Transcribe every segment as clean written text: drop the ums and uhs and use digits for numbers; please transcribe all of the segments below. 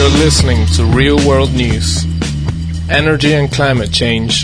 You're listening to Real World News. Energy and climate change.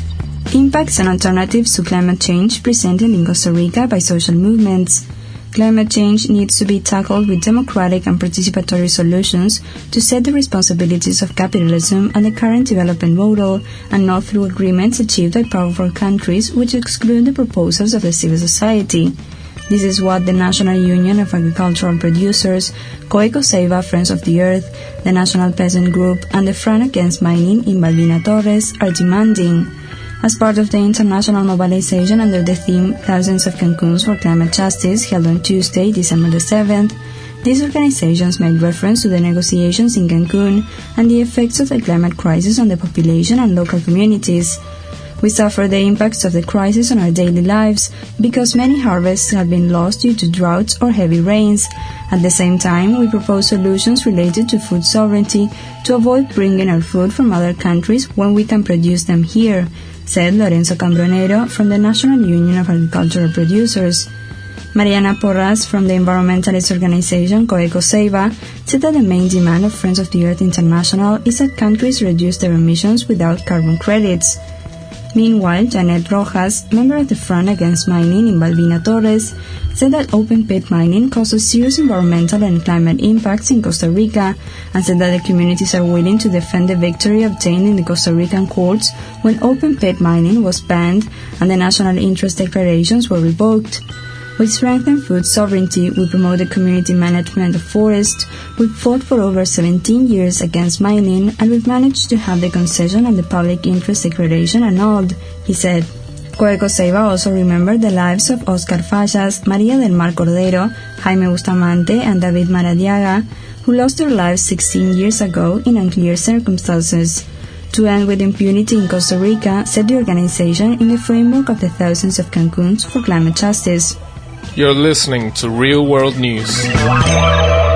Impacts and alternatives to climate change presented in Costa Rica by social movements. Climate change needs to be tackled with democratic and participatory solutions to set the responsibilities of capitalism and the current development model, and not through agreements achieved by powerful countries which exclude the proposals of the civil society. This is what the National Union of Agricultural Producers, COECOSEIVA Friends of the Earth, the National Peasant Group, and the Front Against Mining in Balbina Torres are demanding. As part of the international mobilization under the theme Thousands of Cancuns for Climate Justice held on Tuesday, December the 7th, these organizations made reference to the negotiations in Cancun and the effects of the climate crisis on the population and local communities. We suffer the impacts of the crisis on our daily lives because many harvests have been lost due to droughts or heavy rains. At the same time, we propose solutions related to food sovereignty to avoid bringing our food from other countries when we can produce them here, said Lorenzo Cambronero from the National Union of Agricultural Producers. Mariana Porras from the environmentalist organization COECOSEIVA said that the main demand of Friends of the Earth International is that countries reduce their emissions without carbon credits. Meanwhile, Janet Rojas, member of the Front Against Mining in Balbina Torres, said that open-pit mining causes serious environmental and climate impacts in Costa Rica, and said that the communities are willing to defend the victory obtained in the Costa Rican courts when open-pit mining was banned and the national interest declarations were revoked. We strengthen food sovereignty, we promote the community management of forests, we've fought for over 17 years against mining, and we've managed to have the concession and the public interest declaration annulled, he said. COECOSEIVA also remembered the lives of Oscar Fallas, Maria del Mar Cordero, Jaime Bustamante, and David Maradiaga, who lost their lives 16 years ago in unclear circumstances. To end with impunity in Costa Rica, said the organization in the framework of the Thousands of Cancuns for Climate Justice. You're listening to Real World News.